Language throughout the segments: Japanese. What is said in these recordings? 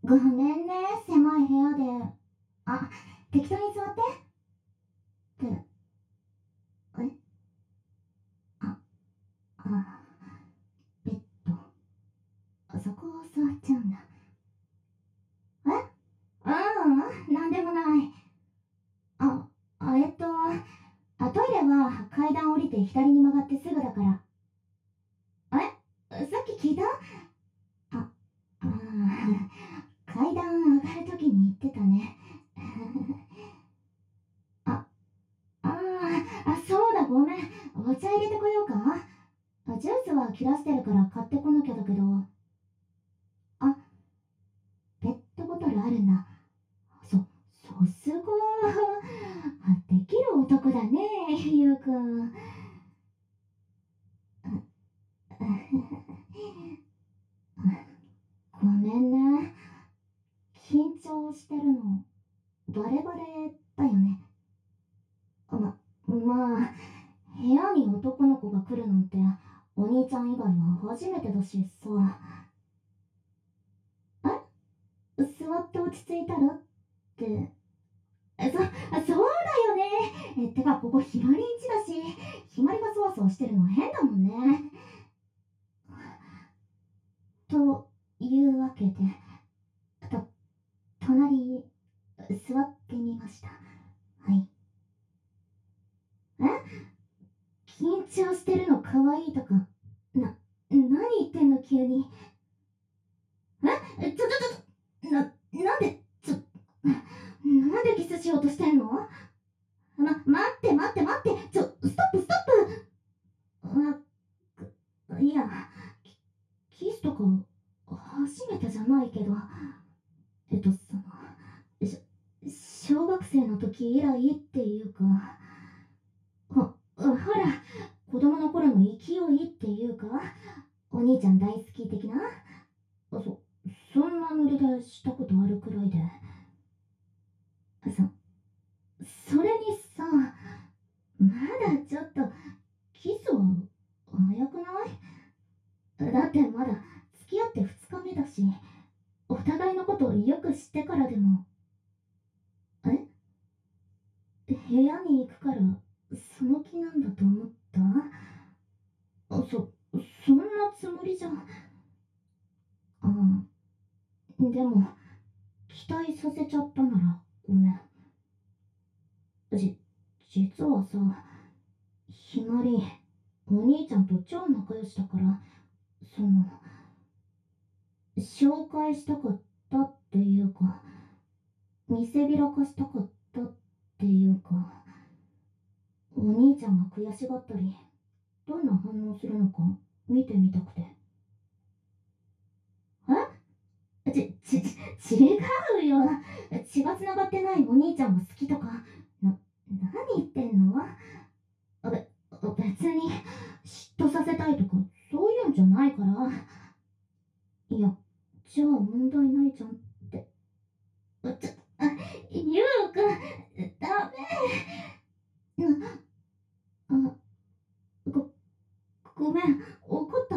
ごめんね、狭い部屋で。あ、適当に座って。って、え、あ、あ、ベッド。そこを座っちゃうんだ。え、なんでもない。あ、あ、トイレは階段降りて左に曲がってすぐだから。さっき聞いた？あ、あ階段上がるときに言ってたね。あ、そうだ、ごめん。お茶入れてこようか？ジュースは切らしてるから買ってこなきゃだけど。あ、ペットボトルあるんだ。さすが。できる男だね、ゆうくん。ごめんね。緊張してるの、バレバレだよね。まあ、部屋に男の子が来るなんて、お兄ちゃん以外は初めてだしさ。座って落ち着いたらって。そうだよね。てか、ここひまりんちだし、ひまりがそわそわしてるの変だもんね。というわけで、と、隣、座ってみました。はい。え、緊張してるの可愛いとか、何言ってんの急に。なんで、なんでキスしようとしてんの？待って、ストップストップ。いや、キスとか、初めてじゃないけど、その、し小学生の時以来っていうか、ほら、子供の頃の勢いっていうか、お兄ちゃん大好き的な。そんなノリでしたことあるくらいで。それにさ、まだちょっと、キスは早くない？だってまだ付き合って2日目だし、お互いのことをよく知ってからでも。部屋に行くから、その気なんだと思った？そんなつもりじゃ。あでも、期待させちゃったなら、ごめん。実はさ、ひまり、お兄ちゃんと超仲良しだから、紹介したかったっていうか、見せびらかしたかったっていうか、お兄ちゃんが悔しがったり、どんな反応するのか見てみたくて。違うよ。血が繋がってないお兄ちゃんが好きとか、何言ってんの？別に、嫉妬させたいとか、そういうんじゃないから。いや、じゃあ問題ないじゃんって。ゆうくん、ダメ。あ、ご、ごめん、怒った？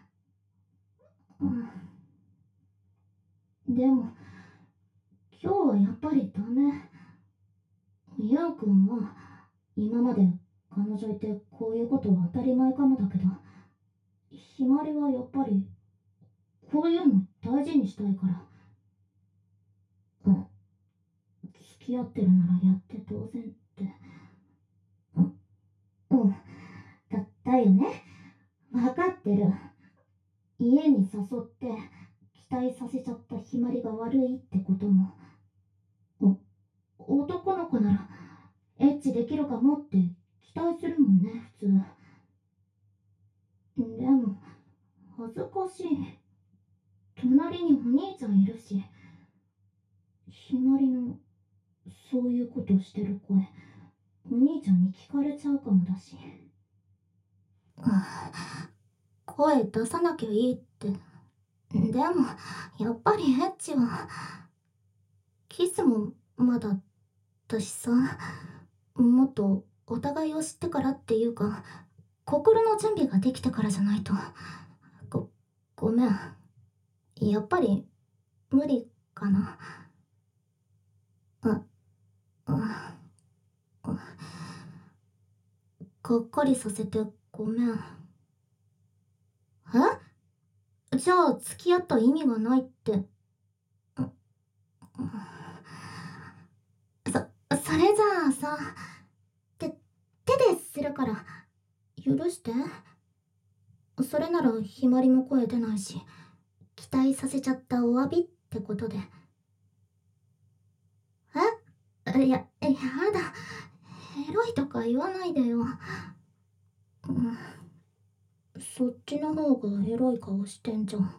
でも、今日はやっぱりダメ。ゆうくんは、今まで彼女いてこういうことは当たり前かもだけど、ひまりはやっぱり、こういうの大事にしたいから。付き合ってるならやって当然って。うん、だよね。わかってる。家に誘って期待させちゃったひまりが悪いってことも。男の子ならエッチできるかもって期待するもんね、普通。でも、恥ずかしい。隣にお兄ちゃんいるし、ひまりのそういうことしてる声、お兄ちゃんに聞かれちゃうかもだし。声出さなきゃいいって。でも、やっぱりエッチは、キスもまだだしさ、もっとお互いを知ってからっていうか、心の準備ができてからじゃないと。ごめん。やっぱり無理かな。あ、あ、がっかりさせてごめん。じゃあ付き合った意味がないって。それじゃあさ、手でするから許して。それならひまりも声出ないし、期待させちゃったお詫びってことで。やだ。エロいとか言わないでよ。うん、そっちの方がエロい顔してんじゃん。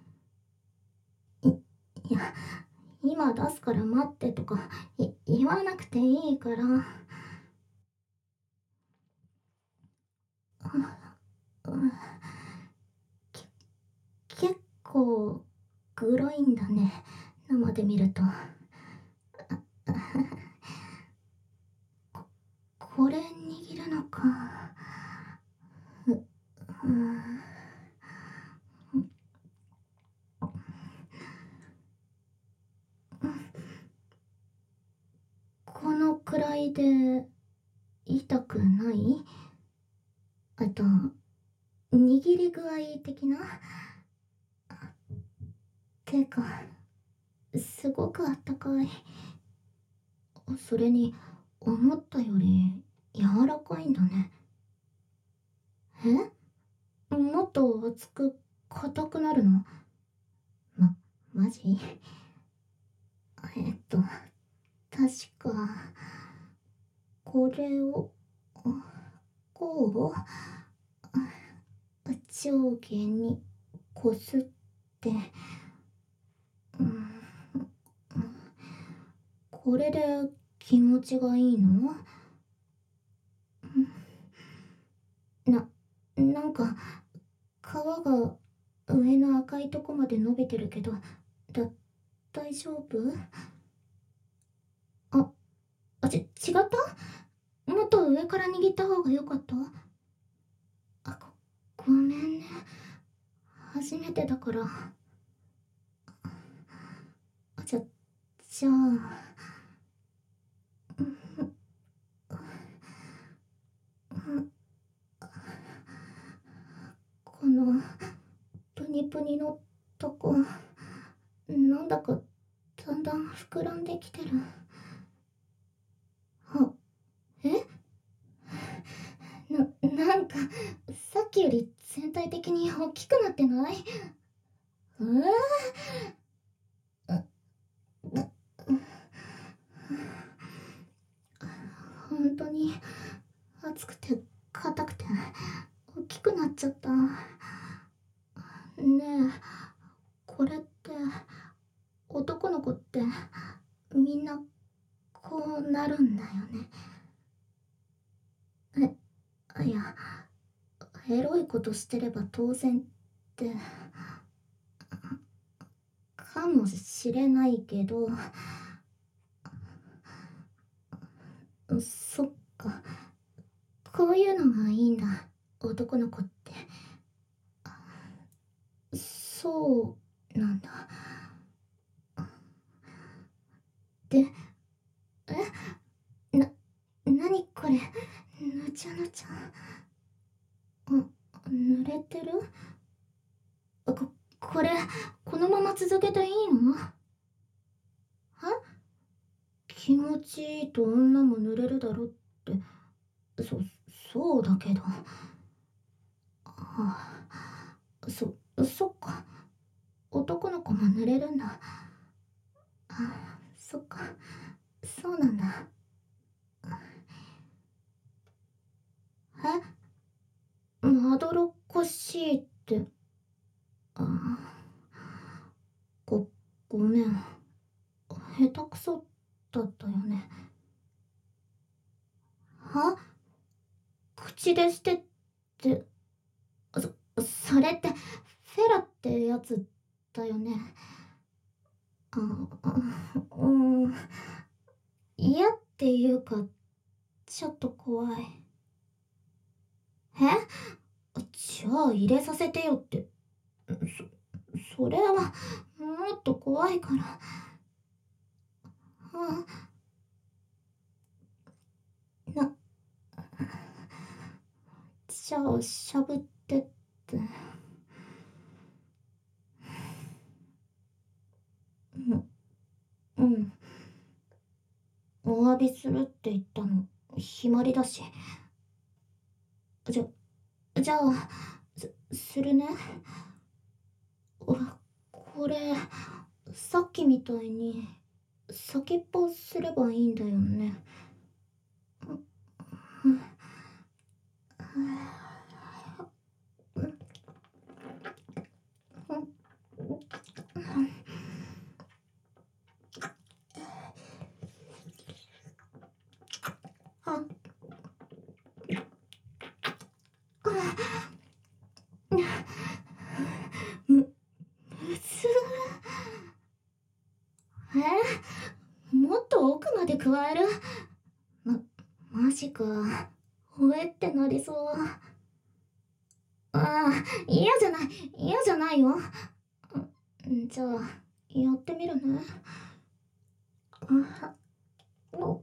いや、今出すから待ってとか言わなくていいから。うん、結構グロいんだね、生で見ると。これ握るのか。うん、このくらいで痛くない？あと、握り具合的な？てか、すごくあったかい。それに、思ったより柔らかいんだね。もっと熱く硬くなるの？ま、マジ？えっと、確か、これを、こう、上下にこすって、うん、これで気持ちがいいの？な、なんか、皮が上の赤いとこまで伸びてるけど、だ、大丈夫？あ、違った？もっと上から握った方が良かった？あ、ごめんね。初めてだから。じゃ、じゃあ、この、プニプニのとこ、なんだか、だんだん膨らんできてる。あ、えなんか、さっきより全体的に大きくなってない？え本当に、熱くて、硬くて、大きくなっちゃった。ねえ、これって、男の子って、みんな、こうなるんだよね。いや、エロいことしてれば当然って、かもしれないけど、そっか、こういうのがいいんだ、男の子って。そうなんだ。で、な、なにこれ、ぬちゃぬちゃ。濡れてる？これ、このまま続けていいの？気持ちいいと女も濡れるだろって、そ、そうだけど。あそっか。男の子も濡れるんだ。そっか。そうなんだ。まどろっこしいって。あ、ご、ごめん。下手くそだったよね。は口でしてって、それって、フェラってやつだよね。うん、嫌っていうか、ちょっと怖い。じゃあ入れさせてよって。それは、もっと怖いから。 あ、な、じゃあ、しゃぶってって。うん、うん。お詫びするって言ったの、決まりだし。じゃ、じゃあ、するね。これ、さっきみたいに、先っぽすればいいんだよね。あ、むずもっと奥まで加える。ま、マジか。おえってなりそう。ああ、嫌じゃないよ。じゃあ、やってみるね。あ、お、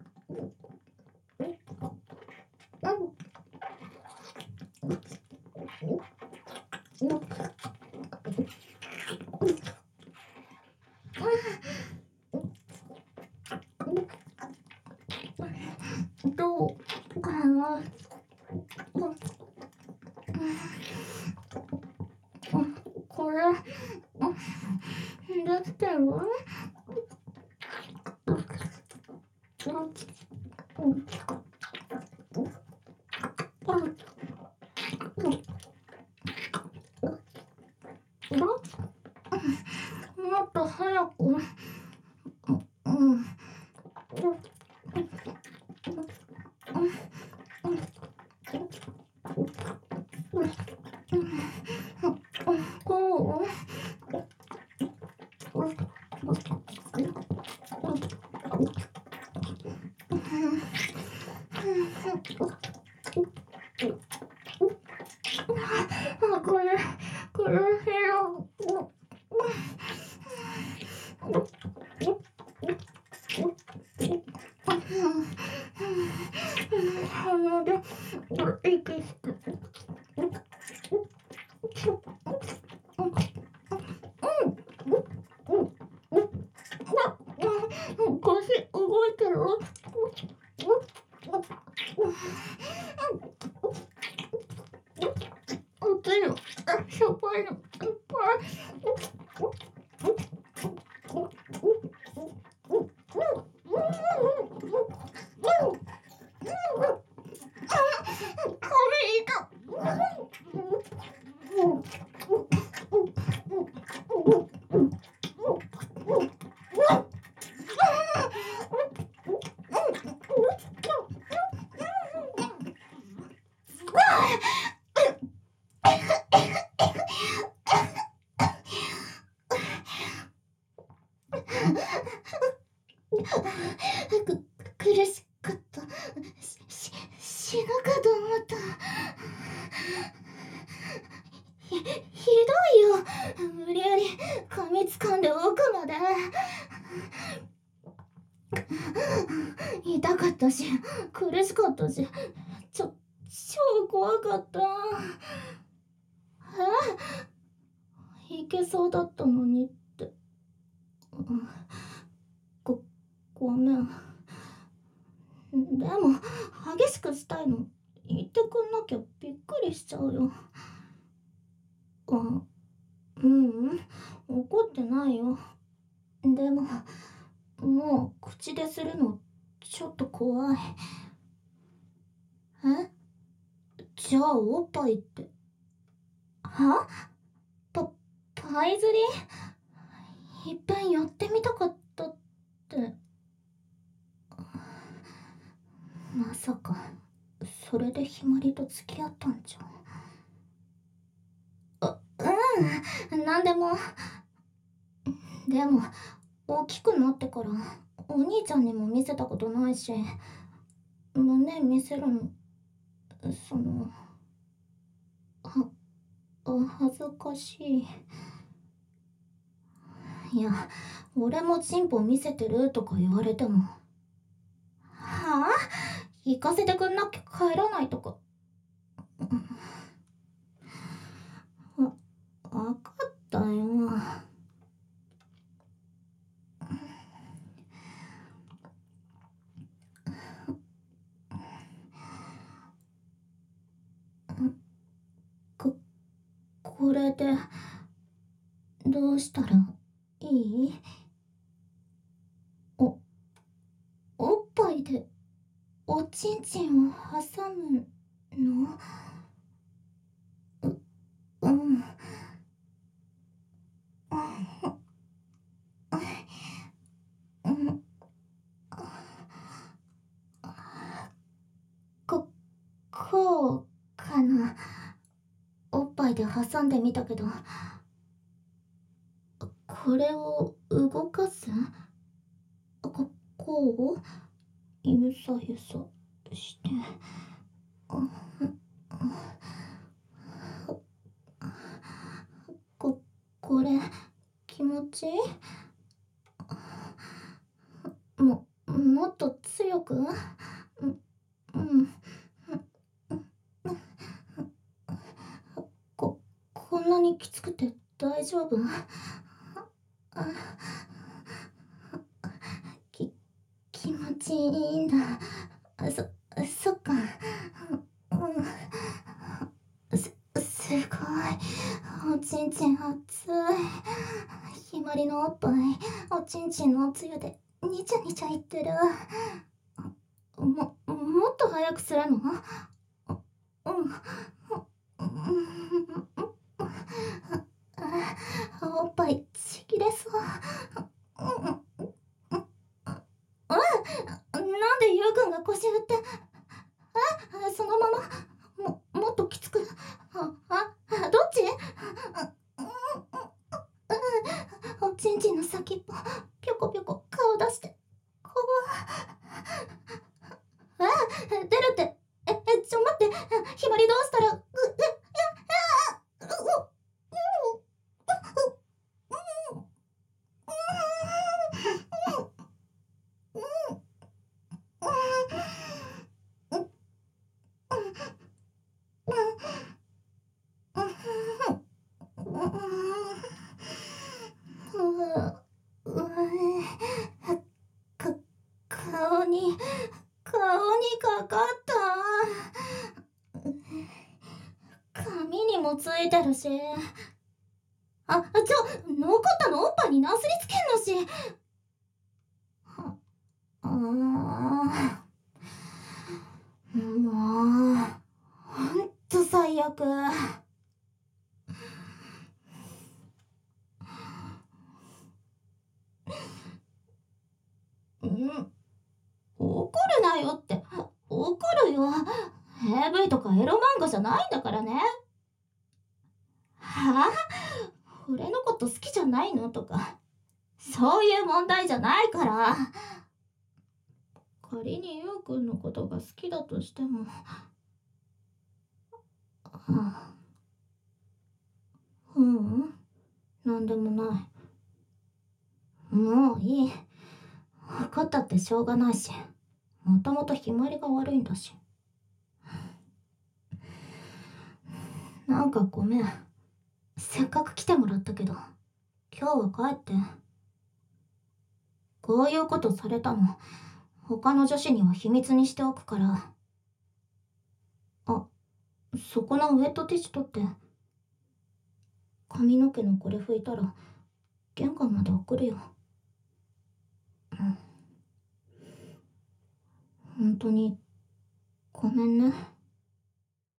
どうかな。これ、できてる？もっと早く。うん。こう？これ、これ、鼻で息して。腰動いてる？熱いよ。しょっぱいの。いっぱい。これいいか。苦しかった。死ぬかと思った。ひどいよ。無理やり噛みつかんで奥まで。痛かったし、苦しかったし、超怖かった。いけそうだったのにって。ご、ごめん。でも、激しくしたいの言ってくんなきゃびっくりしちゃうよ。あ、ううん、怒ってないよ。でも、もう口でするのちょっと怖い。え、じゃあおっぱいって。は？パ、パイ釣り？いっぺんやってみたかったって。まさか、それでひまりと付き合ったんじゃ。なんでも。でも、大きくなってからお兄ちゃんにも見せたことないし、胸見せるの、その、は、恥ずかしい。 いや、俺もチンポ見せてるとか言われても。はあ、行かせてくんなきゃ帰らないとか。わかったよ。こ、これで、どうしたらいい？お、おっぱいで、おちんちんを挟むの？うん。うん。こ、こうかな。おっぱいで挟んでみたけど、これを動かす？こうゆさゆさして。こ、これ、気持ちいい？もっと強く？うん。こんなにきつくて大丈夫？き、気持ちいいんだ。そっか。すごい。おちんちん熱い。ひまりのおっぱい、おちんちんのおつゆで、にちゃにちゃいってる。もっと早くするの？うん。おっぱいちぎれそう。なんでゆうくんが腰振って？そのままもっときつく？どっち？おちんちんの先っぽぴょこぴょこ顔出して。こう。出るって。待って。ひまりどうしたら？か顔にかかった。髪にもついてるし。残ったのおっぱいになすりつけんのし。もう、ほんと最悪。怒るなよって。怒るよ。AV とかエロ漫画じゃないんだからね。はあ？俺のこと好きじゃないのとか、そういう問題じゃないから。仮にゆうくんのことが好きだとしても。ううん、なんでもない。もういい。怒ったってしょうがないし、もともとひまりが悪いんだし。なんかごめん。せっかく来てもらったけど、今日は帰って。こういうことされたの、他の女子には秘密にしておくから。そこのウェットティッシュ取って。髪の毛のこれ拭いたら、玄関まで送るよ。本当に、ごめんね。